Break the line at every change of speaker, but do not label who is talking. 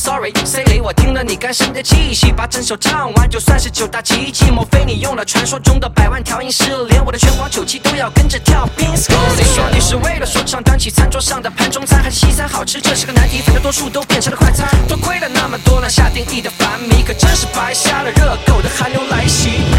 sorry silly， 我听了你干声的气息，把整首唱完就算是9大奇迹。莫非你用了传说中的100万调音师，连我的拳皇9期都要跟着跳冰 school？ 你说你是为了说唱端起餐桌上的盘中餐，还是西餐好吃？这是个难题，大多数都变成了快餐。多亏了那么多乱下定义的反米，可真是白瞎了热狗的寒流来袭。